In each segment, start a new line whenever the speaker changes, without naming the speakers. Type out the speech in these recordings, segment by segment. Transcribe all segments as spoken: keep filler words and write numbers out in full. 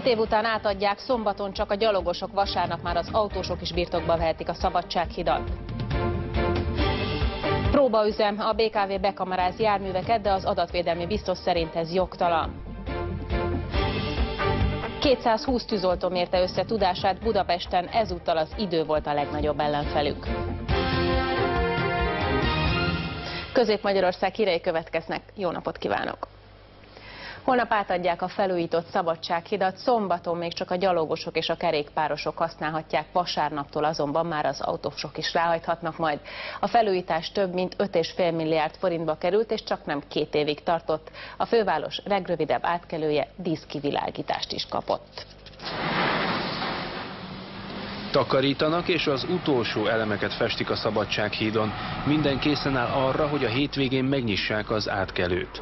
Két év után átadják, szombaton csak a gyalogosok, vasárnap már az autósok is birtokba vehetik a Szabadsághidat. Próbaüzem, a bé ká vé bekameráz járműveket, de az adatvédelmi biztos szerint ez jogtalan. kétszázhúsz tűzoltó mérte össze tudását Budapesten, ezúttal az idő volt a legnagyobb ellenfelük. Közép-Magyarország hírei következnek, jó napot kívánok! Holnap átadják a felújított Szabadsághidat, szombaton még csak a gyalogosok és a kerékpárosok használhatják, vasárnaptól azonban már az autósok is ráhajthatnak majd. A felújítás több mint öt egész öt milliárd forintba került, és csak nem két évig tartott. A főváros legrövidebb átkelője díszkivilágítást is kapott.
Takarítanak és az utolsó elemeket festik a Szabadsághídon. Minden készen áll arra, hogy a hétvégén megnyissák az átkelőt.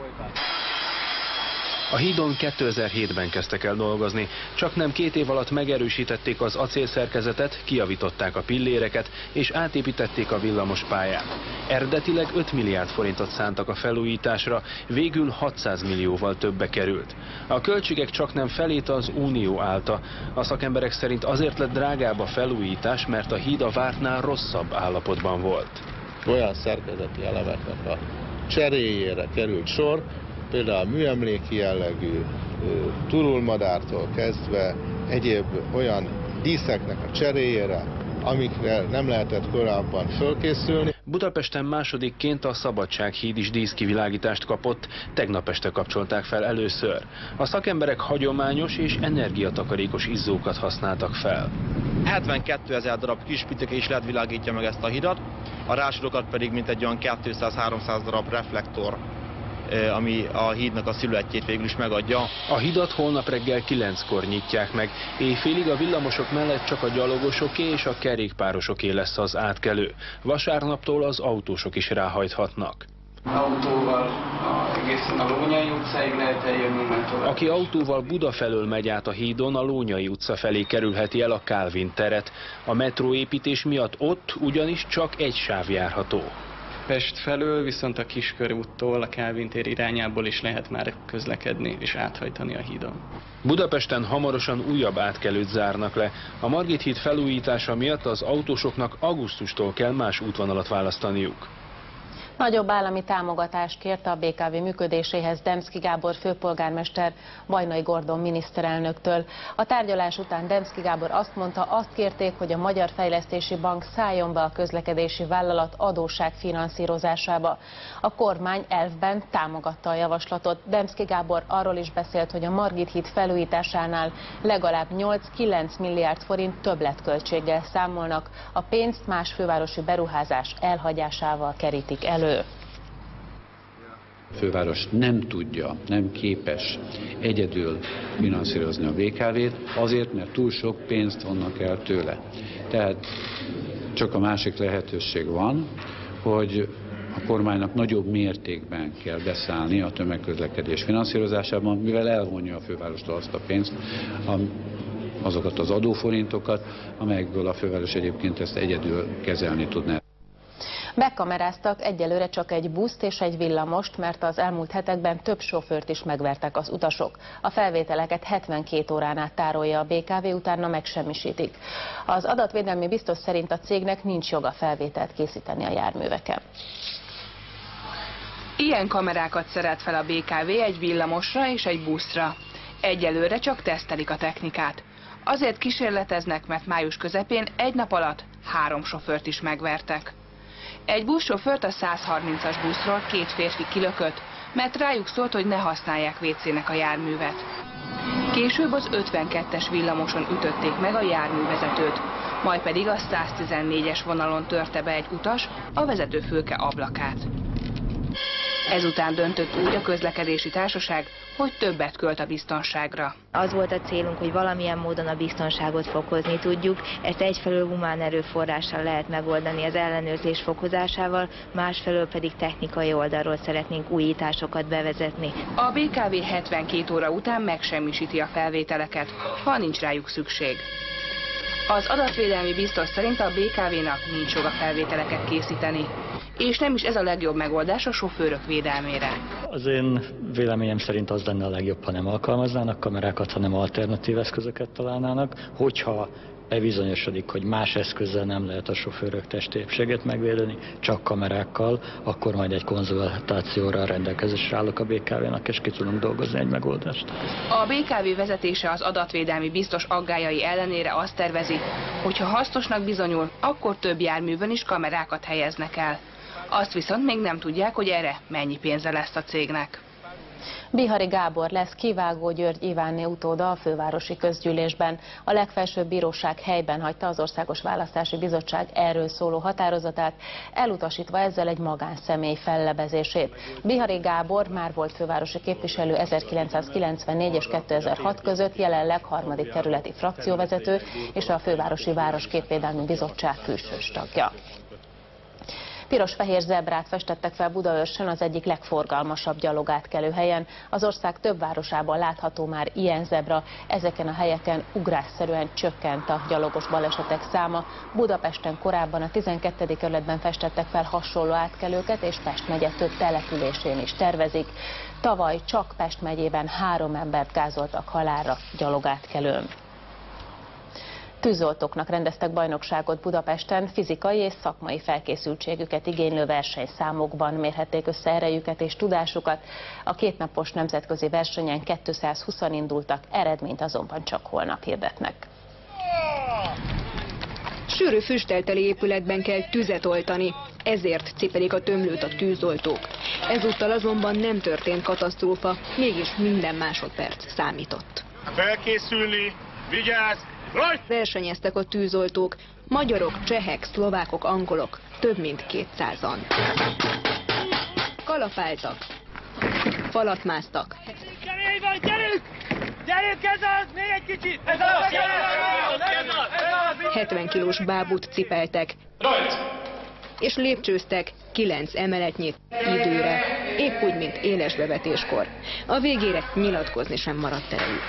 A hídon kétezer-hétben kezdtek el dolgozni, csak nem két év alatt megerősítették az acélszerkezetet, kijavították a pilléreket és átépítették a villamospályát. Eredetileg öt milliárd forintot szántak a felújításra, végül hatszáz millióval többe került. A költségek csak nem felét az Unió állta. A szakemberek szerint azért lett drágább a felújítás, mert a híd a vártnál rosszabb állapotban volt.
Olyan szerkezeti elemeknek a cseréjére került sor, például a műemléki jellegű turulmadártól kezdve egyéb olyan díszeknek a cseréjére, amikre nem lehetett korábban fölkészülni.
Budapesten másodikként a Szabadsághíd is díszkivilágítást kapott, tegnap este kapcsolták fel először. A szakemberek hagyományos és energiatakarékos izzókat használtak fel.
hetvenkétezer darab kispitike is led világítja meg ezt a hidat, a rásorokat pedig mintegy olyan kétszáz-háromszáz darab reflektor, ami a hídnak a sziluettjét végül is megadja.
A hidat holnap reggel kilenckor nyitják meg. Éjfélig a villamosok mellett csak a gyalogosoké és a kerékpárosoké lesz az átkelő. Vasárnaptól az autósok is ráhajthatnak.
Autóval egészen a Lónyai utcáig lehet eljönni, mert tovább.
Aki autóval Buda felől megy át a hídon, a Lónyai utca felé kerülheti el a Kálvin teret. A metróépítés miatt ott ugyanis csak egy sáv járható.
Pest felől viszont a Kiskörúttól, a Kálvin tér irányából is lehet már közlekedni és áthajtani a hídon.
Budapesten hamarosan újabb átkelőt zárnak le. A Margit híd felújítása miatt az autósoknak augusztustól kell más útvonalat választaniuk.
Nagyobb állami támogatást kért a bé ká vé működéséhez Demszky Gábor főpolgármester Bajnai Gordon miniszterelnöktől. A tárgyalás után Demszky Gábor azt mondta, azt kérték, hogy a Magyar Fejlesztési Bank szálljon be a közlekedési vállalat adósság finanszírozásába. A kormány elvben támogatta a javaslatot. Demszky Gábor arról is beszélt, hogy a Margit híd felújításánál legalább nyolc-kilenc milliárd forint többletköltséggel számolnak. A pénzt más fővárosi beruházás elhagyásával kerítik elő.
A főváros nem tudja, nem képes egyedül finanszírozni a bé ká vét, azért, mert túl sok pénzt vonnak el tőle. Tehát csak a másik lehetőség van, hogy a kormánynak nagyobb mértékben kell beszállni a tömegközlekedés finanszírozásában, mivel elvonja a fővárostól azt a pénzt, azokat az adóforintokat, amelyekből a főváros egyébként ezt egyedül kezelni tudná.
Bekameráztak egyelőre csak egy buszt és egy villamost, mert az elmúlt hetekben több sofőrt is megvertek az utasok. A felvételeket hetvenkét órán át tárolja a bé ká vé, utána megsemmisítik. Az adatvédelmi biztos szerint a cégnek nincs joga felvételt készíteni a járműveken.
Ilyen kamerákat szerelt fel a bé ká vé egy villamosra és egy buszra. Egyelőre csak tesztelik a technikát. Azért kísérleteznek, mert május közepén egy nap alatt három sofőrt is megvertek. Egy buszsofőrt a százharmincas buszról két férfi kilökött, mert rájuk szólt, hogy ne használják vécének a járművet. Később az ötvenkettes villamoson ütötték meg a járművezetőt, majd pedig a száztizennégyes vonalon törte be egy utas a vezetőfülke ablakát. Ezután döntött úgy a közlekedési társaság, hogy többet költ a biztonságra.
Az volt a célunk, hogy valamilyen módon a biztonságot fokozni tudjuk. Ezt egyfelől humán erőforrással lehet megoldani az ellenőrzés fokozásával, másfelől pedig technikai oldalról szeretnénk újításokat bevezetni.
A bé ká vé hetvenkét óra után megsemmisíti a felvételeket, ha nincs rájuk szükség. Az adatvédelmi biztos szerint a bé ká vé-nak nincs joga felvételeket készíteni. És nem is ez a legjobb megoldás a sofőrök védelmére.
Az én véleményem szerint az lenne a legjobb, ha nem alkalmaznának kamerákat, hanem alternatív eszközöket találnának. Hogyha bebizonyosodik, hogy más eszközzel nem lehet a sofőrök testi épségét megvédeni, csak kamerákkal, akkor majd egy konzultációra rendelkezésre állok a bé ká vé-nak, és ki tudunk dolgozni egy megoldást.
A bé ká vé vezetése az adatvédelmi biztos aggályai ellenére azt tervezi, hogy ha hasznosnak bizonyul, akkor több járművön is kamerákat helyeznek el. Azt viszont még nem tudják, hogy erre mennyi pénze lesz a cégnek.
Bihari Gábor lesz Kivágó György Ivánné utóda a fővárosi közgyűlésben. A legfelsőbb bíróság helyben hagyta az Országos Választási Bizottság erről szóló határozatát, elutasítva ezzel egy magánszemély fellebezését. Bihari Gábor már volt fővárosi képviselő ezerkilencszázkilencvennégy és kétezer-hat között, jelenleg harmadik kerületi frakcióvezető és a Fővárosi Városképvédelmi Bizottság külsős tagja. Piros-fehér zebrát festettek fel Budaörsön, az egyik legforgalmasabb gyalogátkelő helyen. Az ország több városában látható már ilyen zebra. Ezeken a helyeken ugrásszerűen csökkent a gyalogos balesetek száma. Budapesten korábban a tizenkettedik kerületben festettek fel hasonló átkelőket, és Pest megye több településén is tervezik. Tavaly csak Pest megyében három embert gázoltak halálra gyalogátkelőn. Tűzoltóknak rendeztek bajnokságot Budapesten, fizikai és szakmai felkészültségüket igénylő versenyszámokban mérhették össze erejüket és tudásukat. A kétnapos nemzetközi versenyen kétszázhúszan indultak, eredményt azonban csak holnap hirdetnek.
Sűrű füsttelteli épületben kell tüzet oltani, ezért cipelik a tömlőt a tűzoltók. Ezúttal azonban nem történt katasztrófa, mégis minden másodperc számított.
Felkészülni, vigyázz!
Versenyeztek a tűzoltók, magyarok, csehek, szlovákok, angolok, több mint kétszázan. Kalapáltak, falat másztak.
Kemény van, gyerünk! Gyerünk, ez az! Még egy kicsit! Ez az! Ez az!
hetven kilós bábút cipeltek, és lépcsőztek kilenc emeletnyi időre, épp úgy, mint élesbevetéskor. A végére nyilatkozni sem maradt erejük.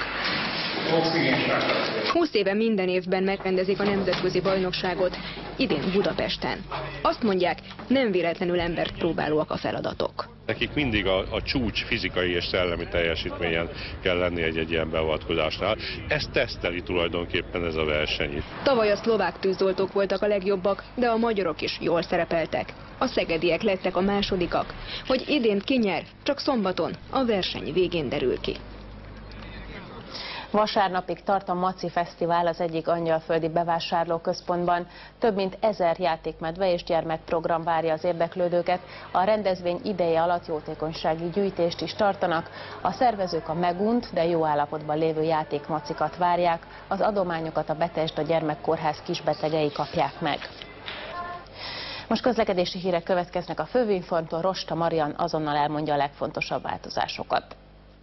húsz éve minden évben megrendezik a nemzetközi bajnokságot, idén Budapesten. Azt mondják, nem véletlenül embert próbálóak a feladatok.
Nekik mindig a, a csúcs fizikai és szellemi teljesítményen kell lenni egy-egy ilyen beavatkozásnál. Ezt teszteli tulajdonképpen ez a verseny.
Tavaly a szlovák tűzoltók voltak a legjobbak, de a magyarok is jól szerepeltek. A szegediek lettek a másodikak. Hogy idén ki nyer, csak szombaton, a verseny végén derül ki.
Vasárnapig tart a Maci Fesztivál az egyik angyalföldi bevásárlóközpontban. Több mint ezer játékmedve és gyermekprogram várja az érdeklődőket. A rendezvény ideje alatt jótékonysági gyűjtést is tartanak. A szervezők a megunt, de jó állapotban lévő játékmacikat várják. Az adományokat a Betesda Gyermekkórház kisbetegei kapják meg. Most közlekedési hírek következnek a Fővinformtól. Rosta Marian azonnal elmondja a legfontosabb változásokat.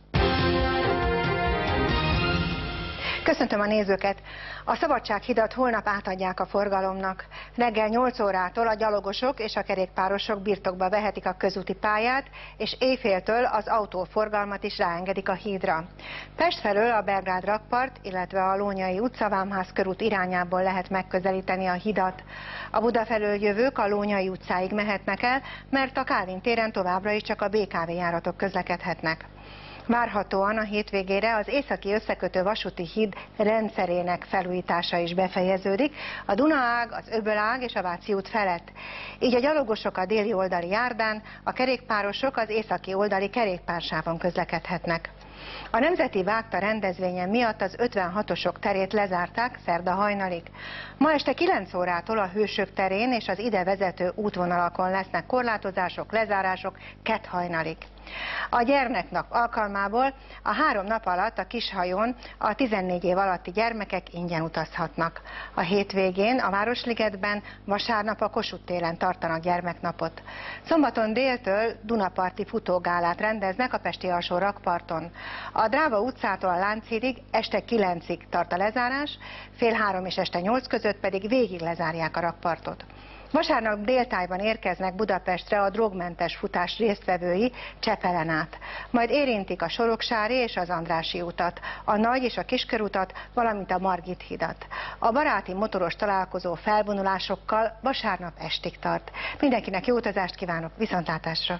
Köszöntöm a nézőket! A Szabadsághidat holnap átadják a forgalomnak. Reggel nyolc órától a gyalogosok és a kerékpárosok birtokba vehetik a közúti pályát, és éjféltől az autóforgalmat is ráengedik a hídra. Pest felől a Belgrád rakpart, illetve a Lónyai utca Vámház körút irányából lehet megközelíteni a hidat. A Buda felől jövők a Lónyai utcáig mehetnek el, mert a Kálvin téren továbbra is csak a bé ká vé járatok közlekedhetnek. Várhatóan a hétvégére az északi összekötő vasúti híd rendszerének felújítása is befejeződik, a Dunaág, az Öbölág és a Váci út felett. Így a gyalogosok a déli oldali járdán, a kerékpárosok az északi oldali kerékpársávon közlekedhetnek. A Nemzeti Vágta rendezvényen miatt az ötvenhatosok terét lezárták szerda hajnalig. Ma este kilenc órától a Hősök terén és az ide vezető útvonalakon lesznek korlátozások, lezárások kett hajnalig. A gyermeknap alkalmából a három nap alatt a Kishajón a tizennégy év alatti gyermekek ingyen utazhatnak. A hétvégén a Városligetben, vasárnap a Kossuth téren tartanak gyermeknapot. Szombaton déltől Dunaparti futógálát rendeznek a pesti alsó rakparton. A Dráva utcától a Lánchídig este kilencig tart a lezárás, fél három és este nyolc között pedig végig lezárják a rakpartot. Vasárnap déltájban érkeznek Budapestre a drogmentes futás résztvevői Csepelen át. Majd érintik a Soroksári és az Andrássy utat, a Nagy és a Kiskörútat, valamint a Margit hidat. A baráti motoros találkozó felvonulásokkal vasárnap estig tart. Mindenkinek jó utazást kívánok, viszontlátásra!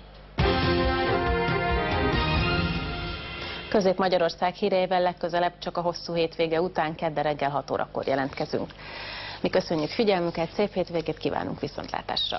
Közép-Magyarország híreivel legközelebb csak a hosszú hétvége után kedde reggel hat órakor jelentkezünk. Mi köszönjük figyelmüket, szép hétvégét kívánunk, viszontlátásra!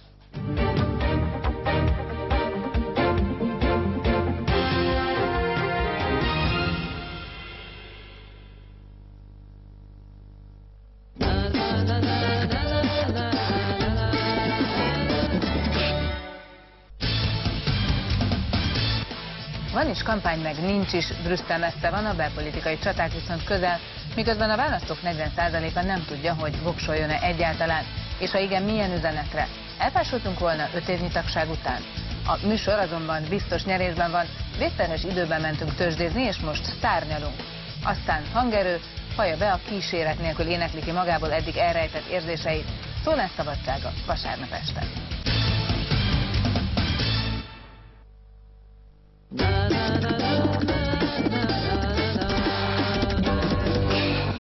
Van is kampány, meg nincs is, Brüsszel messze van, a belpolitikai csaták viszont közel, miközben a választók negyven százaléka nem tudja, hogy voksoljon-e egyáltalán, és ha igen, milyen üzenetre. Elfásultunk volna öt évnyi tagság után? A műsor azonban biztos nyerésben van, vészterhes időben mentünk tőzsdézni, és most szárnyalunk. Aztán hangerő, Faja be a kíséret nélkül énekli ki magából eddig elrejtett érzéseit, szólás szabadsága vasárnap este.